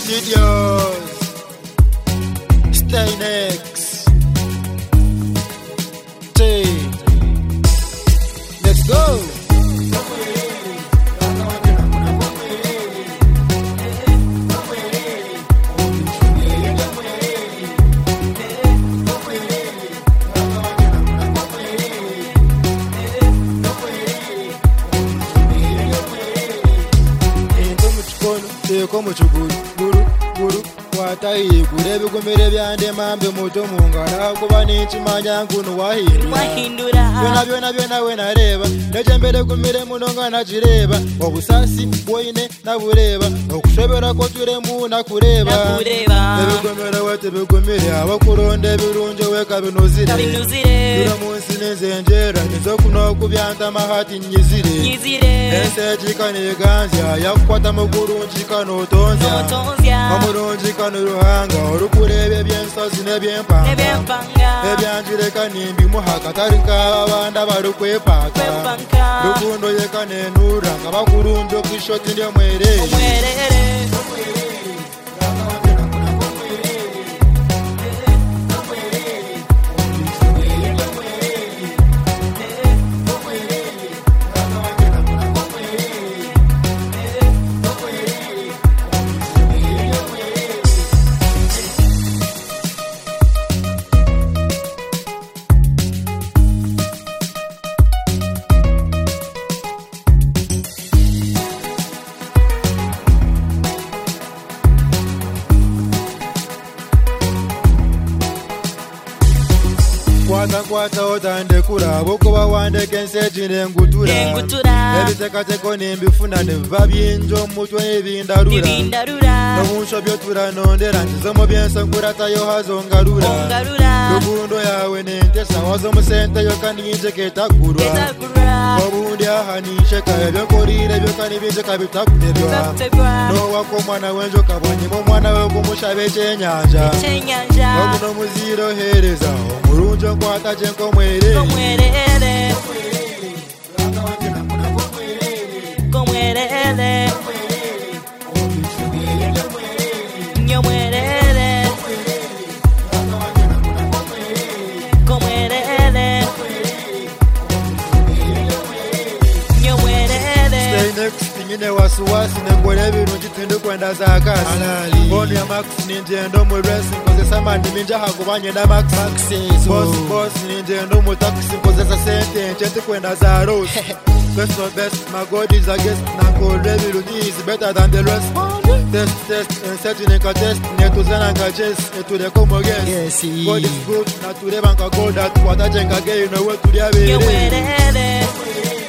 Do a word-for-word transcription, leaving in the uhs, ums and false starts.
Studios, Staynex, T. Let's go. Como chuguru guru guru watai gurebe gomere byande mambe moto mungara kuba n'ikimanya nkunu wahindura wahindura byona byona byona we nareba ndaje mbere gomere munonga najireba obusasi boyine nabureba okushobora ko turemu nakureba nakureba ebigomera wate bigomere abakuronde birunje we kabinozire kabinozire dura munsi nezenjera nizo kuno kubyanta mahati nyizire nyizire ese jikane ganzya yakwata mugurunji kano tonzya amurunji kano ruhanga urukurebe byensozi nebyempanga nebyempanga ebyanjire kanimbi muhaka tarinka abanda barukwepaka rukundo yekane nuranga bakurunje kwishoti ndiye mwerere mwerere kwata kwata otande kurabo kuba wande kenseji nengutura nengutura ebitekateko nembifuna neva byinjo mutwe ebindarura ebindarura nobunsho byotura nondera nzizomo byensangura tayo hazongarura ongarura rukundo yawe nentesa wazo musente yokaninje ketakurwa ketakurwa obundi ahanishe kaebyo korire byokanibinje kabitakuterwa no wako mwana wenjo kabonyemo mwana we kumushabe cyenyanja cyenyanja obuno muziro hereza omurunjo kwata jenko mwerere komwerere komwerere nyomwerere komwerere nyomwerere Staynex nyine wasuwasi nengore birungi tindi kwenda za kasi bonu ya max ninjendo mu racing kozesa mandi minja hakubanye na max boss boss ninjendo mu taxi kozesa sente nchenti kwenda za road best of best my god is a guest na kore birungi is better than the rest test test and setting a test neto zana nga chess neto de como guess god is good na ture banka gold at kwata jenga gay no we to dia bere nyomwerere